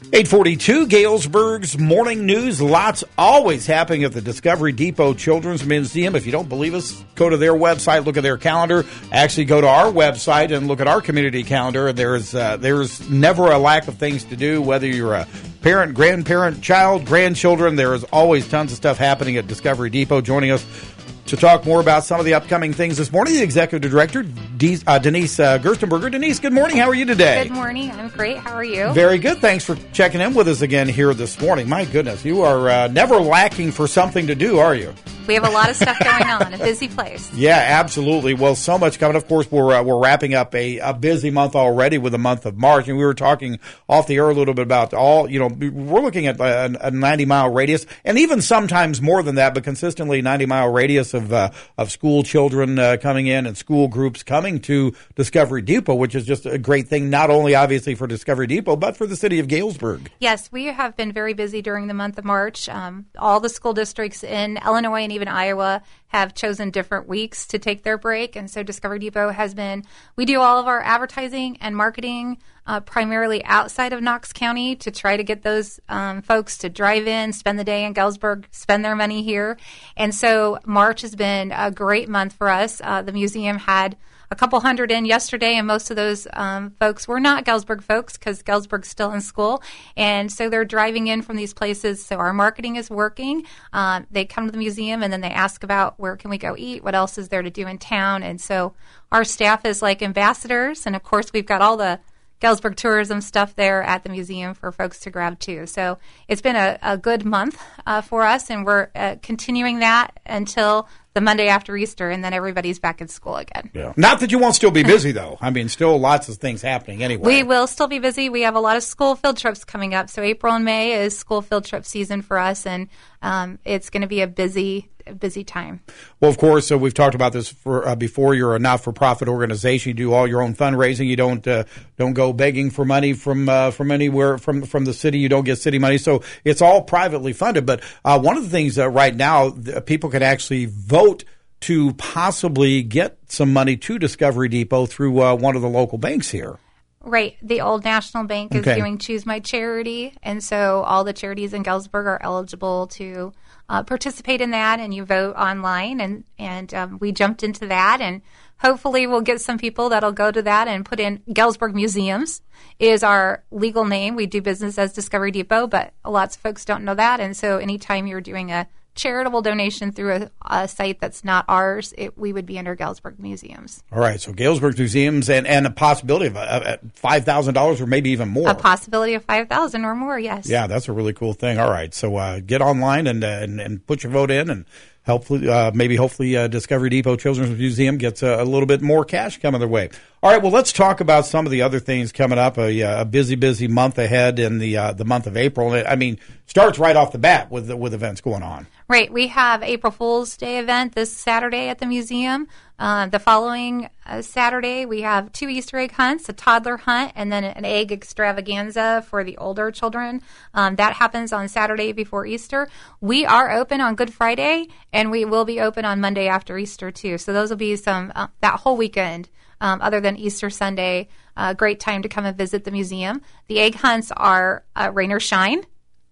842, Galesburg's Morning News. Lots always happening at the Discovery Depot Children's Museum. If you don't believe us, go to their website, look at their calendar. Actually, go to our website and look at our community calendar. There's never a lack of things to do, whether you're a parent, grandparent, child, grandchildren. There is always tons of stuff happening at Discovery Depot. Joining us to talk more about some of the upcoming things this morning, the Executive Director, Denise Gerstenberger. Denise, good morning. How are you today? Good morning. I'm great. How are you? Very good. Thanks for checking in with us again here this morning. My goodness, you are never lacking for something to do, are you? We have a lot of stuff going on, a busy place. Yeah, absolutely. Well, so much coming. Of course, we're wrapping up a busy month already with the month of March, and we were talking off the air a little bit about we're looking at a 90-mile radius, and even sometimes more than that, but consistently 90-mile radius of school children coming in and school groups coming to Discovery Depot, which is just a great thing, not only obviously for Discovery Depot, but for the city of Galesburg. Yes, we have been very busy during the month of March. All the school districts in Illinois and even Iowa have chosen different weeks to take their break, and so Discovery Depot we do all of our advertising and marketing primarily outside of Knox County to try to get those folks to drive in, spend the day in Galesburg, spend their money here. And so March has been a great month for us. The museum had a couple hundred in yesterday, and most of those folks were not Galesburg folks because Galesburg's still in school. And so they're driving in from these places. So our marketing is working. They come to the museum, and then they ask about where can we go eat, what else is there to do in town. And so our staff is like ambassadors. And, of course, we've got all the Galesburg tourism stuff there at the museum for folks to grab too. So it's been a good month for us, and we're continuing that until the Monday after Easter, and then everybody's back in school again. Yeah. Not that you won't still be busy, though. I mean, still lots of things happening anyway. We will still be busy. We have a lot of school field trips coming up. So April and May is school field trip season for us, and it's going to be a busy time. Well, of course, we've talked about this before. You're a not-for-profit organization. You do all your own fundraising. You don't go begging for money from anywhere from the city. You don't get city money, so it's all privately funded. But one of the things right now, people can actually vote to possibly get some money to Discovery Depot through one of the local banks here. Right. The Old National Bank is doing Choose My Charity, and so all the charities in Galesburg are eligible to participate in that, and you vote online, and we jumped into that, and hopefully we'll get some people that'll go to that and put in Galesburg Museums is our legal name. We do business as Discovery Depot, but lots of folks don't know that, and so anytime you're doing a charitable donation through a site that's not ours, we would be under Galesburg Museums. All right, so Galesburg Museums and a possibility of $5,000 or maybe even more. A possibility of $5,000 or more, yes. Yeah, that's a really cool thing. All right, so get online and put your vote in, and hopefully Discovery Depot Children's Museum gets a little bit more cash coming their way. All right, well, let's talk about some of the other things coming up. A busy month ahead in the month of April. I mean, starts right off the bat with events going on. Right. We have April Fool's Day event this Saturday at the museum. The following Saturday, we have 2 Easter egg hunts, a toddler hunt, and then an egg extravaganza for the older children. That happens on Saturday before Easter. We are open on Good Friday, and we will be open on Monday after Easter, too. So those will be some that whole weekend, other than Easter Sunday. Great time to come and visit the museum. The egg hunts are rain or shine.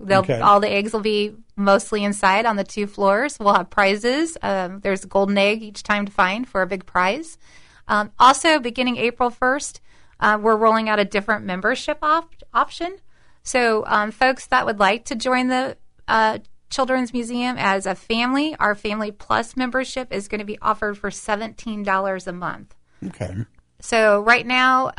All the eggs will be mostly inside on the 2 floors. We'll have prizes. There's a golden egg each time to find for a big prize. Also, beginning April 1st, we're rolling out a different membership option. So folks that would like to join the Children's Museum as a family, our Family Plus membership is going to be offered for $17 a month. Okay. So right now,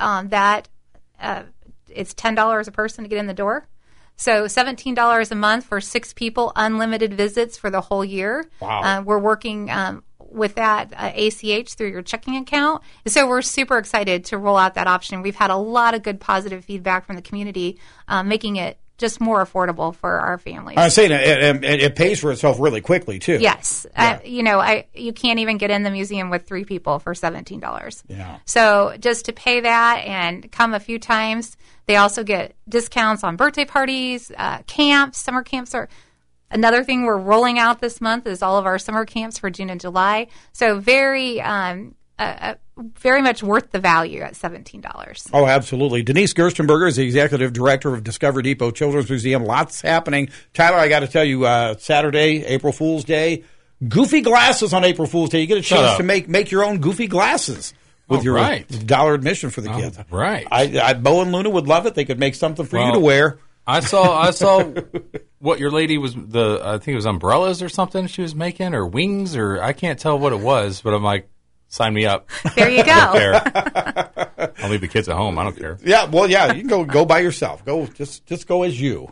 it's $10 a person to get in the door. So $17 a month for 6 people, unlimited visits for the whole year. Wow. We're working with that ACH through your checking account. So we're super excited to roll out that option. We've had a lot of good positive feedback from the community, making it just more affordable for our families. I was saying it pays for itself really quickly, too. Yes. Yeah. You can't even get in the museum with 3 people for $17. Yeah. So just to pay that and come a few times. They also get discounts on birthday parties, camps. Summer camps are another thing we're rolling out this month is all of our summer camps for June and July. So very very much worth the value at $17. Oh, absolutely. Denise Gerstenberger is the executive director of Discovery Depot Children's Museum. Lots happening. Tyler, I got to tell you, Saturday, April Fool's Day, goofy glasses on April Fool's Day. You get a chance to make your own goofy glasses with your $1 admission for the kids. Right. Bo and Luna would love it. They could make something for you to wear. I saw what your lady was, I think it was umbrellas or something she was making, or wings, or I can't tell what it was, but I'm like, sign me up. There you go. I'll leave the kids at home. I don't care. Yeah, well, yeah, you can go by yourself. Just go as you.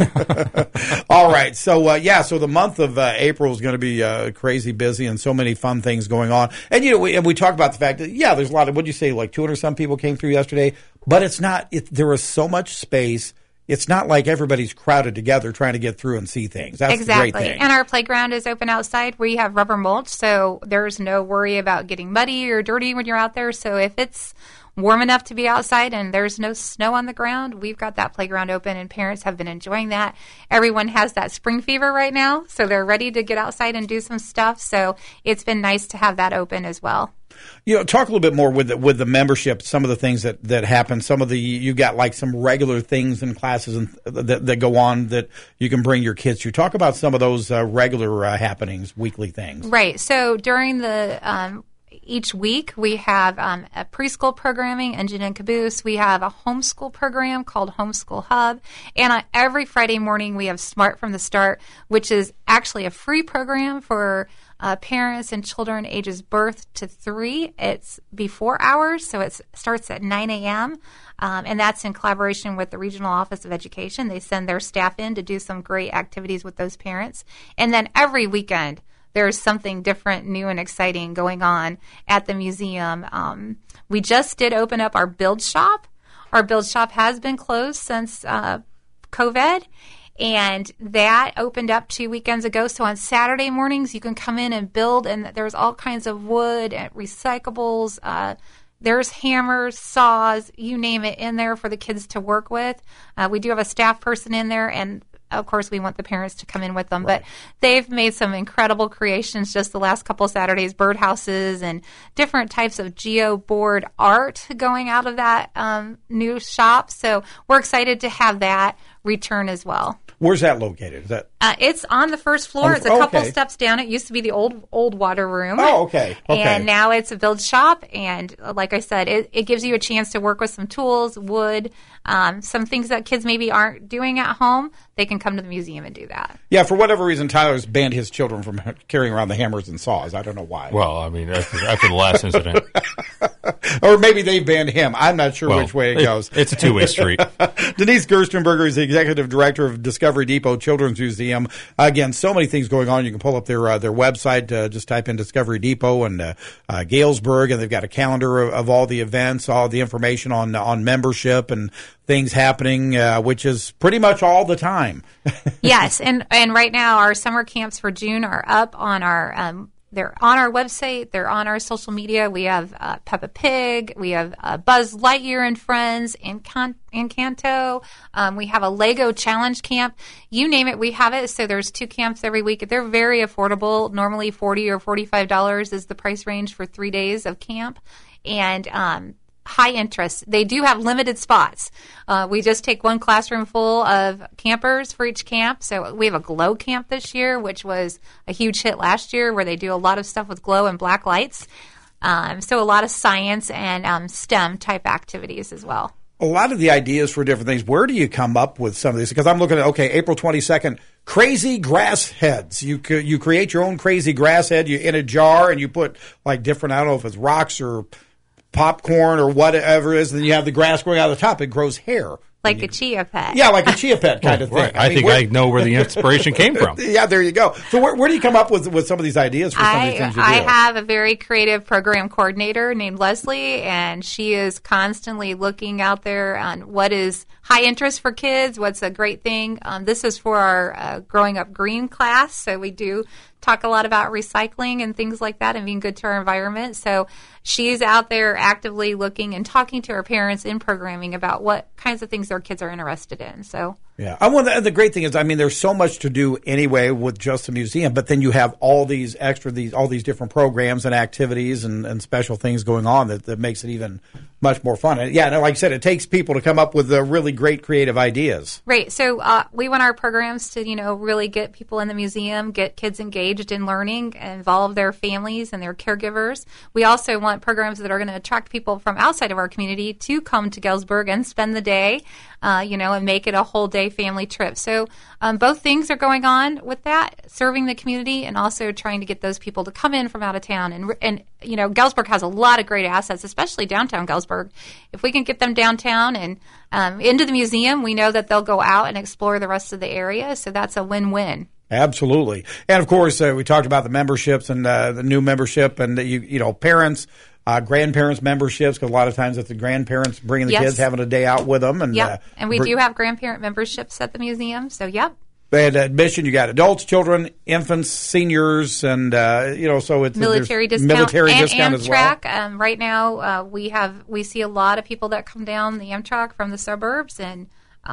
All right. So the month of April is going to be crazy busy and so many fun things going on. And we talk about the fact that there's a lot of, what'd you say, like 200 some people came through yesterday, but it's not. There was so much space. It's not like everybody's crowded together trying to get through and see things. That's exactly. the great thing. And our playground is open outside. We have rubber mulch, so there's no worry about getting muddy or dirty when you're out there. So if it's warm enough to be outside and there's no snow on the ground, we've got that playground open, and parents have been enjoying that. Everyone has that spring fever right now, so they're ready to get outside and do some stuff. So it's been nice to have that open as well. Talk a little bit more with the membership, some of the things that happen, some of you got like some regular things in classes and that go on that you can bring your kids to. Talk about some of those regular happenings, weekly things. Right. So during the each week we have a preschool programming, Engine and Caboose. We have a homeschool program called Homeschool Hub. And on every Friday morning we have Smart from the Start, which is actually a free program for parents and children ages birth to 3. It's before hours, so it starts at 9 a.m., and that's in collaboration with the Regional Office of Education. They send their staff in to do some great activities with those parents. And then every weekend, there's something different, new, and exciting going on at the museum. We just did open up our Build Shop. Our Build Shop has been closed since COVID, and that opened up 2 weekends ago. So on Saturday mornings, you can come in and build, and there's all kinds of wood and recyclables. There's hammers, saws, you name it, in there for the kids to work with. We do have a staff person in there, and of course, we want the parents to come in with them. Right. But they've made some incredible creations just the last couple of Saturdays, birdhouses and different types of geoboard art going out of that new shop. So we're excited to have that return as well. Where's that located? Is that it's on the first floor. It's a couple steps down. It used to be the old water room. Oh, okay. And now it's a Build Shop. And like I said, it gives you a chance to work with some tools, wood, some things that kids maybe aren't doing at home. They can come to the museum and do that. Yeah, for whatever reason, Tyler's banned his children from carrying around the hammers and saws. I don't know why. Well, I mean, after the last incident. Or maybe they banned him. I'm not sure which way it goes. It's a two-way street. Denise Gerstenberger is the executive director of Discovery Depot Children's Museum. Again, so many things going on. You can pull up their website. Just type in Discovery Depot and Galesburg, and they've got a calendar of all the events, all the information on membership and things happening, which is pretty much all the time. Yes, and right now our summer camps for June are up on our they're on our website. They're on our social media. We have Peppa Pig. We have Buzz Lightyear and Friends, Encanto. We have a Lego Challenge Camp. You name it, we have it. So there's 2 camps every week. They're very affordable. Normally $40 or $45 is the price range for 3 days of camp. And high interest. They do have limited spots. We just take one classroom full of campers for each camp. So we have a glow camp this year, which was a huge hit last year, where they do a lot of stuff with glow and black lights. So a lot of science and STEM type activities as well. A lot of the ideas for different things. Where do you come up with some of these? Because I'm looking at, April 22nd, crazy grass heads. You create your own crazy grass head in a jar, and you put like different, I don't know if it's rocks or popcorn or whatever it is, then you have the grass growing out of the top. It grows hair. Like a chia pet. Yeah, like a chia pet kind of thing. Right. I think I know where the inspiration came from. Yeah, there you go. So where do you come up with some of these ideas for some of these things you do? I have a very creative program coordinator named Leslie, and she is constantly looking out there on what is high interest for kids, what's a great thing. This is for our Growing Up Green class, so we do talk a lot about recycling and things like that and being good to our environment. So she's out there actively looking and talking to her parents in programming about what kinds of things their kids are interested in. So yeah, the great thing is, I mean, there's so much to do anyway with just the museum, but then you have all these different programs and activities and special things going on that makes it even much more fun. And yeah, like I said, it takes people to come up with really great creative ideas. Right. So we want our programs to, really get people in the museum, get kids engaged in learning, involve their families and their caregivers. We also want programs that are going to attract people from outside of our community to come to Galesburg and spend the day, and make it a whole day family trip. So both things are going on with that, serving the community and also trying to get those people to come in from out of town. And Galesburg has a lot of great assets, especially downtown Galesburg. If we can get them downtown and into the museum, we know that they'll go out and explore the rest of the area. So that's a win-win. Absolutely. And of course, we talked about the memberships and the new membership and parents, grandparents memberships, because a lot of times it's the grandparents bringing the kids, having a day out with them. And and we do have grandparent memberships at the museum. So, And admission, you got adults, children, infants, seniors, and so it's military discount and as well. Amtrak. Right now, we see a lot of people that come down the Amtrak from the suburbs, and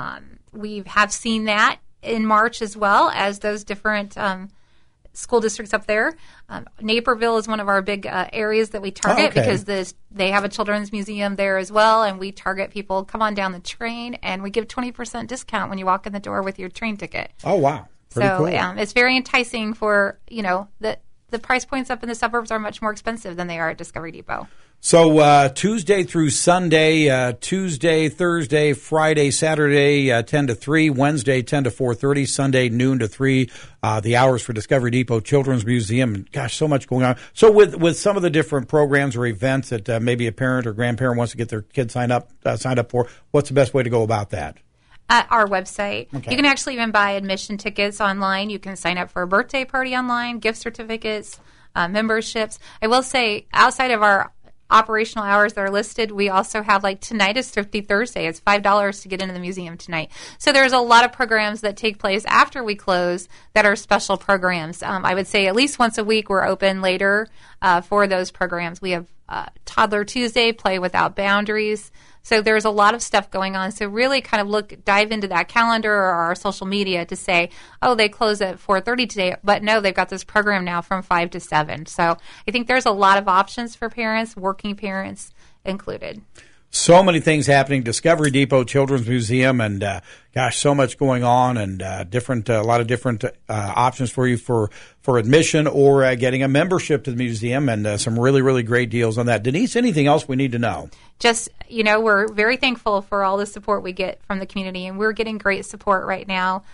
we have seen that in March as well as those different school districts up there. Naperville is one of our big areas that we target because they have a children's museum there as well, and we target people, come on down the train, and we give 20% discount when you walk in the door with your train ticket. Oh, wow. Pretty cool. It's very enticing for, the price points up in the suburbs are much more expensive than they are at Discovery Depot. So Tuesday through Sunday, Tuesday, Thursday, Friday, Saturday, 10 to 3, Wednesday, 10 to 4:30, Sunday, noon to 3, the hours for Discovery Depot Children's Museum. And gosh, so much going on. So with some of the different programs or events that maybe a parent or grandparent wants to get their kid signed up for, what's the best way to go about that? Our website. Okay. You can actually even buy admission tickets online. You can sign up for a birthday party online, gift certificates, memberships. I will say, outside of our operational hours that are listed, we also have, like, tonight is Thrifty Thursday. It's $5 to get into the museum tonight. So there's a lot of programs that take place after we close that are special programs. I would say at least once a week we're open later for those programs. We have Toddler Tuesday, Play Without Boundaries. So there's a lot of stuff going on. So really kind of dive into that calendar or our social media to say, oh, they close at 4:30 today. But no, they've got this program now from 5 to 7. So I think there's a lot of options for parents, working parents included. So many things happening. Discovery Depot Children's Museum, and gosh, so much going on, and a lot of different options for you for admission or getting a membership to the museum, and some really, really great deals on that. Denise, anything else we need to know? Just, we're very thankful for all the support we get from the community, and we're getting great support right now.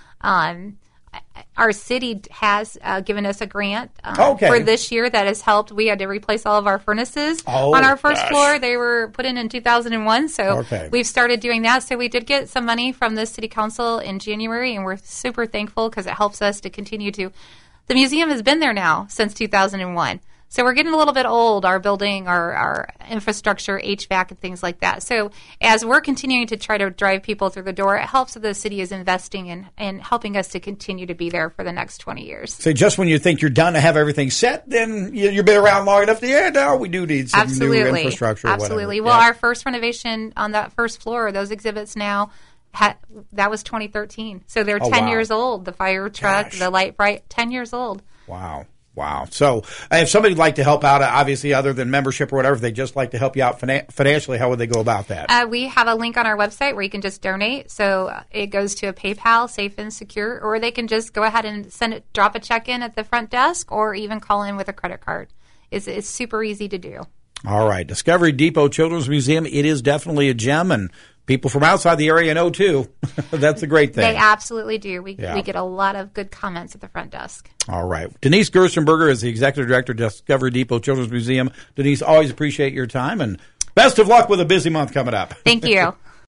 Our city has given us a grant for this year that has helped. We had to replace all of our furnaces on our first floor. They were put in 2001, so we've started doing that. So we did get some money from the city council in January, and we're super thankful because it helps us to continue to. The museum has been there now since 2001. So we're getting a little bit old, our building, our infrastructure, HVAC, and things like that. So as we're continuing to try to drive people through the door, it helps that the city is investing in helping us to continue to be there for the next 20 years. So just when you think you're done to have everything set, then you've been around long enough to, we do need some new infrastructure. Absolutely. Well, our first renovation on that first floor, those exhibits now, that was 2013. So they're 10 years old. The fire truck, the light bright, 10 years old. Wow. So if somebody would like to help out, obviously other than membership or whatever, if they just like to help you out financially, how would they go about that? We have a link on our website where you can just donate. So it goes to a PayPal, safe and secure, or they can just go ahead and drop a check in at the front desk or even call in with a credit card. It's super easy to do. All right. Discovery Depot Children's Museum, it is definitely a gem, and people from outside the area know, too. That's a great thing. They absolutely do. We get a lot of good comments at the front desk. All right. Denise Gerstenberger is the Executive Director of Discovery Depot Children's Museum. Denise, always appreciate your time, and best of luck with a busy month coming up. Thank you.